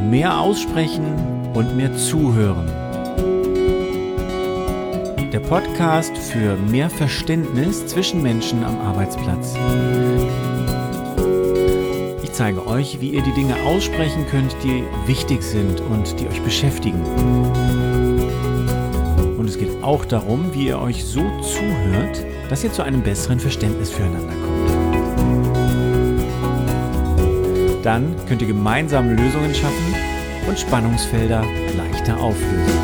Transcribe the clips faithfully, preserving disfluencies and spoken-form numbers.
Mehr aussprechen und mehr zuhören. Der Podcast für mehr Verständnis zwischen Menschen am Arbeitsplatz. Ich zeige euch, wie ihr die Dinge aussprechen könnt, die wichtig sind und die euch beschäftigen. Und es geht auch darum, wie ihr euch so zuhört, dass ihr zu einem besseren Verständnis füreinander kommt. Dann könnt ihr gemeinsam Lösungen schaffen und Spannungsfelder leichter auflösen.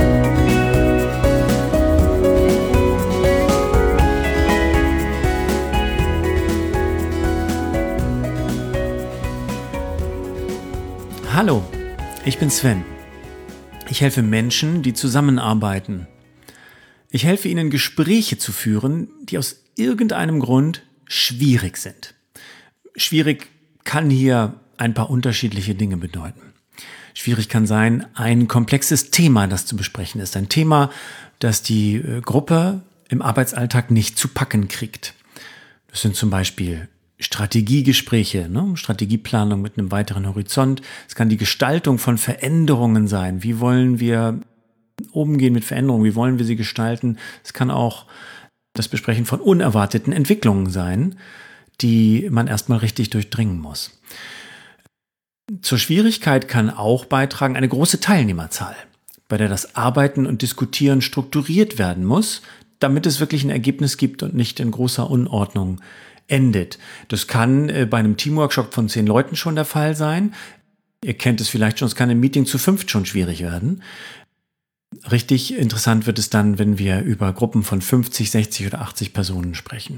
Hallo, ich bin Sven. Ich helfe Menschen, die zusammenarbeiten. Ich helfe ihnen, Gespräche zu führen, die aus irgendeinem Grund schwierig sind. Schwierig kann hier ein paar unterschiedliche Dinge bedeuten. Schwierig kann sein, ein komplexes Thema, das zu besprechen ist. Ein Thema, das die Gruppe im Arbeitsalltag nicht zu packen kriegt. Das sind zum Beispiel Strategiegespräche, ne? Strategieplanung mit einem weiteren Horizont. Es kann die Gestaltung von Veränderungen sein. Wie wollen wir umgehen mit Veränderungen? Wie wollen wir sie gestalten? Es kann auch das Besprechen von unerwarteten Entwicklungen sein, die man erstmal richtig durchdringen muss. Zur Schwierigkeit kann auch beitragen eine große Teilnehmerzahl, bei der das Arbeiten und Diskutieren strukturiert werden muss, damit es wirklich ein Ergebnis gibt und nicht in großer Unordnung endet. Das kann äh, bei einem Teamworkshop von zehn Leuten schon der Fall sein. Ihr kennt es vielleicht schon, es kann im Meeting zu fünft schon schwierig werden. Richtig interessant wird es dann, wenn wir über Gruppen von fünfzig, sechzig oder achtzig Personen sprechen.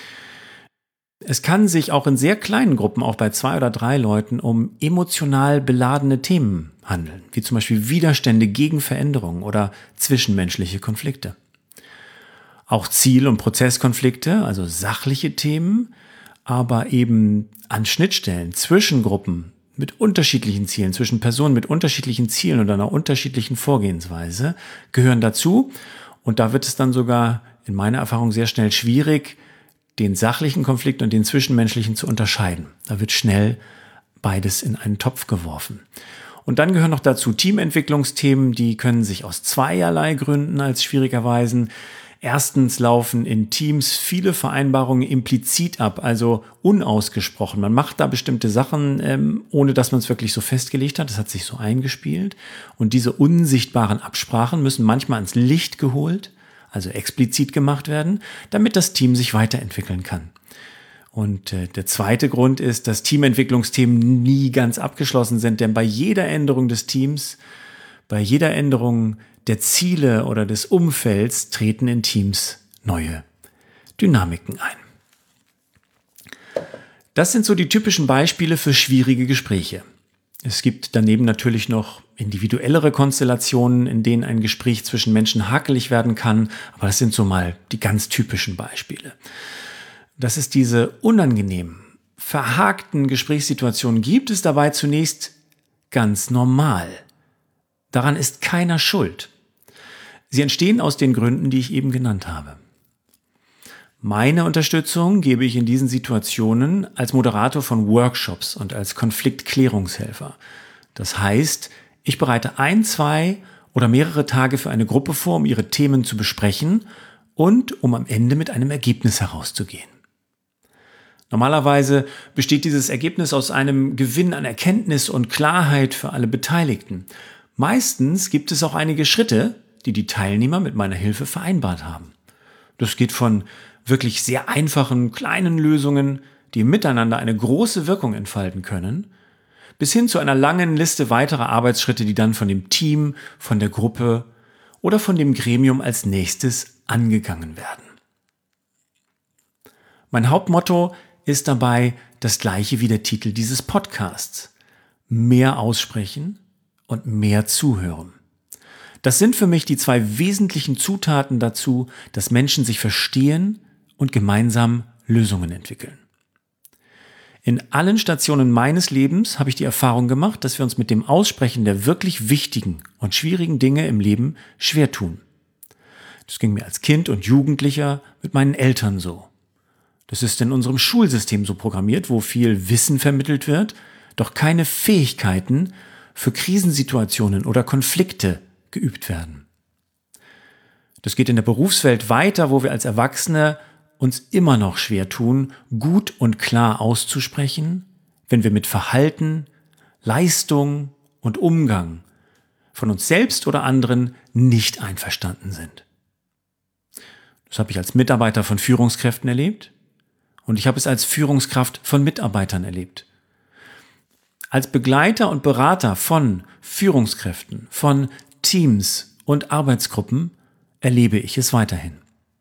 Es kann sich auch in sehr kleinen Gruppen, auch bei zwei oder drei Leuten, um emotional beladene Themen handeln, wie zum Beispiel Widerstände gegen Veränderungen oder zwischenmenschliche Konflikte. Auch Ziel- und Prozesskonflikte, also sachliche Themen, aber eben an Schnittstellen zwischen Gruppen mit unterschiedlichen Zielen, zwischen Personen mit unterschiedlichen Zielen und einer unterschiedlichen Vorgehensweise gehören dazu. Und da wird es dann sogar in meiner Erfahrung sehr schnell schwierig, den sachlichen Konflikt und den zwischenmenschlichen zu unterscheiden. Da wird schnell beides in einen Topf geworfen. Und dann gehören noch dazu Teamentwicklungsthemen, die können sich aus zweierlei Gründen als schwierig erweisen. Erstens laufen in Teams viele Vereinbarungen implizit ab, also unausgesprochen. Man macht da bestimmte Sachen, ähm, ohne dass man es wirklich so festgelegt hat. Das hat sich so eingespielt. Und diese unsichtbaren Absprachen müssen manchmal ans Licht geholt, also explizit gemacht werden, damit das Team sich weiterentwickeln kann. Und äh, der zweite Grund ist, dass Teamentwicklungsthemen nie ganz abgeschlossen sind, denn bei jeder Änderung des Teams, bei jeder Änderung der Ziele oder des Umfelds treten in Teams neue Dynamiken ein. Das sind so die typischen Beispiele für schwierige Gespräche. Es gibt daneben natürlich noch individuellere Konstellationen, in denen ein Gespräch zwischen Menschen hakelig werden kann, aber das sind so mal die ganz typischen Beispiele. Dass es diese unangenehmen, verhakten Gesprächssituationen gibt, ist dabei zunächst ganz normal. Daran ist keiner schuld. Sie entstehen aus den Gründen, die ich eben genannt habe. Meine Unterstützung gebe ich in diesen Situationen als Moderator von Workshops und als Konfliktklärungshelfer. Das heißt, ich bereite ein, zwei oder mehrere Tage für eine Gruppe vor, um ihre Themen zu besprechen und um am Ende mit einem Ergebnis herauszugehen. Normalerweise besteht dieses Ergebnis aus einem Gewinn an Erkenntnis und Klarheit für alle Beteiligten. Meistens gibt es auch einige Schritte, die die Teilnehmer mit meiner Hilfe vereinbart haben. Das geht von wirklich sehr einfachen, kleinen Lösungen, die miteinander eine große Wirkung entfalten können, bis hin zu einer langen Liste weiterer Arbeitsschritte, die dann von dem Team, von der Gruppe oder von dem Gremium als nächstes angegangen werden. Mein Hauptmotto ist dabei das gleiche wie der Titel dieses Podcasts: Mehr aussprechen und mehr zuhören. Das sind für mich die zwei wesentlichen Zutaten dazu, dass Menschen sich verstehen und gemeinsam Lösungen entwickeln. In allen Stationen meines Lebens habe ich die Erfahrung gemacht, dass wir uns mit dem Aussprechen der wirklich wichtigen und schwierigen Dinge im Leben schwer tun. Das ging mir als Kind und Jugendlicher mit meinen Eltern so. Das ist in unserem Schulsystem so programmiert, wo viel Wissen vermittelt wird, doch keine Fähigkeiten für Krisensituationen oder Konflikte geübt werden. Das geht in der Berufswelt weiter, wo wir als Erwachsene uns immer noch schwer tun, gut und klar auszusprechen, wenn wir mit Verhalten, Leistung und Umgang von uns selbst oder anderen nicht einverstanden sind. Das habe ich als Mitarbeiter von Führungskräften erlebt und ich habe es als Führungskraft von Mitarbeitern erlebt. Als Begleiter und Berater von Führungskräften, von Teams und Arbeitsgruppen erlebe ich es weiterhin.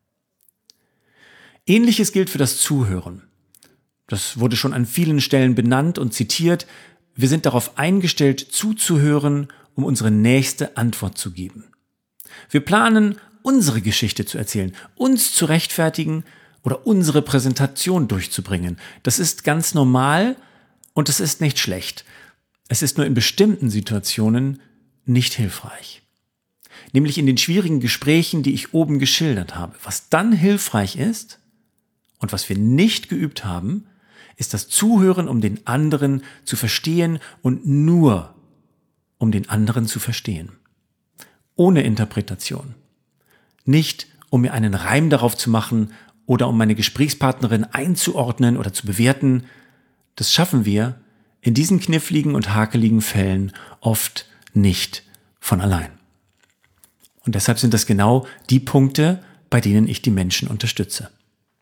Ähnliches gilt für das Zuhören. Das wurde schon an vielen Stellen benannt und zitiert. Wir sind darauf eingestellt, zuzuhören, um unsere nächste Antwort zu geben. Wir planen, unsere Geschichte zu erzählen, uns zu rechtfertigen oder unsere Präsentation durchzubringen. Das ist ganz normal und es ist nicht schlecht. Es ist nur in bestimmten Situationen nicht hilfreich. Nämlich in den schwierigen Gesprächen, die ich oben geschildert habe. Was dann hilfreich ist und was wir nicht geübt haben, ist das Zuhören, um den anderen zu verstehen und nur um den anderen zu verstehen. Ohne Interpretation. Nicht, um mir einen Reim darauf zu machen oder um meine Gesprächspartnerin einzuordnen oder zu bewerten. Das schaffen wir in diesen kniffligen und hakeligen Fällen oft nicht von allein. Und deshalb sind das genau die Punkte, bei denen ich die Menschen unterstütze.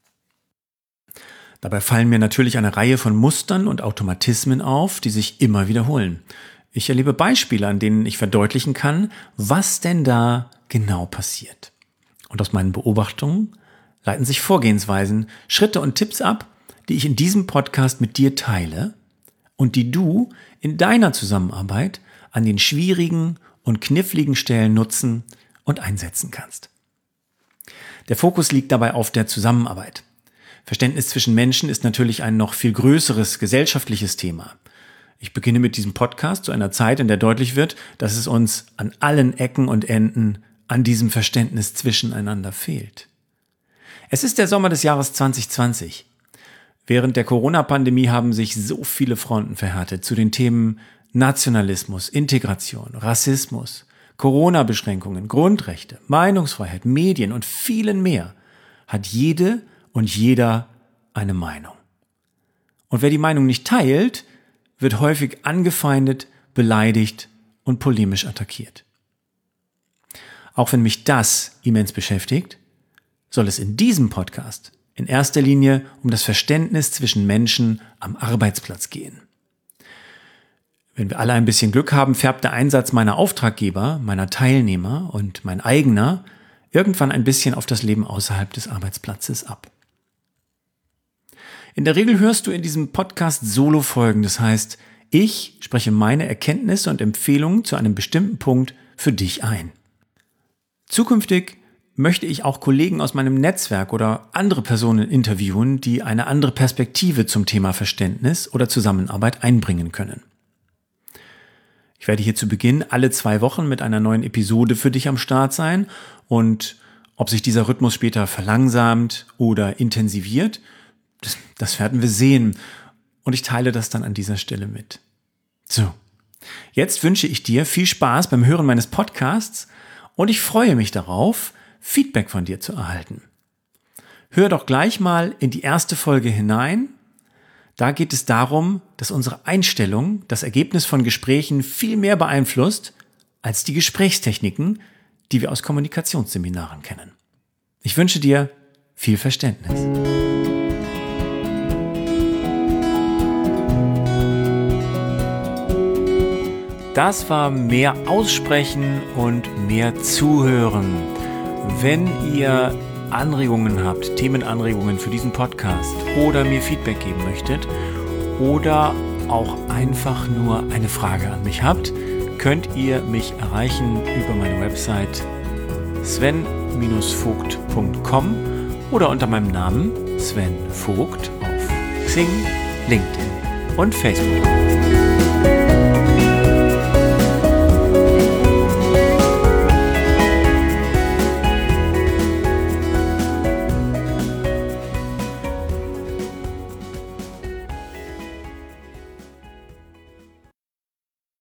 Dabei fallen mir natürlich eine Reihe von Mustern und Automatismen auf, die sich immer wiederholen. Ich erlebe Beispiele, an denen ich verdeutlichen kann, was denn da genau passiert. Und aus meinen Beobachtungen leiten sich Vorgehensweisen, Schritte und Tipps ab, die ich in diesem Podcast mit dir teile und die du in deiner Zusammenarbeit an den schwierigen und kniffligen Stellen nutzen und einsetzen kannst. Der Fokus liegt dabei auf der Zusammenarbeit. Verständnis zwischen Menschen ist natürlich ein noch viel größeres gesellschaftliches Thema. Ich beginne mit diesem Podcast zu einer Zeit, in der deutlich wird, dass es uns an allen Ecken und Enden an diesem Verständnis zwischeneinander fehlt. Es ist der Sommer des Jahres zwanzig zwanzig. Während der Corona-Pandemie haben sich so viele Fronten verhärtet zu den Themen Nationalismus, Integration, Rassismus, Corona-Beschränkungen, Grundrechte, Meinungsfreiheit, Medien und vielen mehr. Hat jede und jeder eine Meinung. Und wer die Meinung nicht teilt, wird häufig angefeindet, beleidigt und polemisch attackiert. Auch wenn mich das immens beschäftigt, soll es in diesem Podcast in erster Linie um das Verständnis zwischen Menschen am Arbeitsplatz gehen. Wenn wir alle ein bisschen Glück haben, färbt der Einsatz meiner Auftraggeber, meiner Teilnehmer und mein eigener irgendwann ein bisschen auf das Leben außerhalb des Arbeitsplatzes ab. In der Regel hörst du in diesem Podcast Solo-Folgen, das heißt, ich spreche meine Erkenntnisse und Empfehlungen zu einem bestimmten Punkt für dich ein. Zukünftig möchte ich auch Kollegen aus meinem Netzwerk oder andere Personen interviewen, die eine andere Perspektive zum Thema Verständnis oder Zusammenarbeit einbringen können. Ich werde hier zu Beginn alle zwei Wochen mit einer neuen Episode für dich am Start sein und ob sich dieser Rhythmus später verlangsamt oder intensiviert, das, das werden wir sehen und ich teile das dann an dieser Stelle mit. So, jetzt wünsche ich dir viel Spaß beim Hören meines Podcasts und ich freue mich darauf, Feedback von dir zu erhalten. Hör doch gleich mal in die erste Folge hinein. Da geht es darum, dass unsere Einstellung das Ergebnis von Gesprächen viel mehr beeinflusst als die Gesprächstechniken, die wir aus Kommunikationsseminaren kennen. Ich wünsche dir viel Verständnis. Das war mehr Aussprechen und mehr Zuhören. Wenn ihr Anregungen habt, Themenanregungen für diesen Podcast oder mir Feedback geben möchtet oder auch einfach nur eine Frage an mich habt, könnt ihr mich erreichen über meine Website sven vogt punkt com oder unter meinem Namen Sven Vogt auf Xing, LinkedIn und Facebook.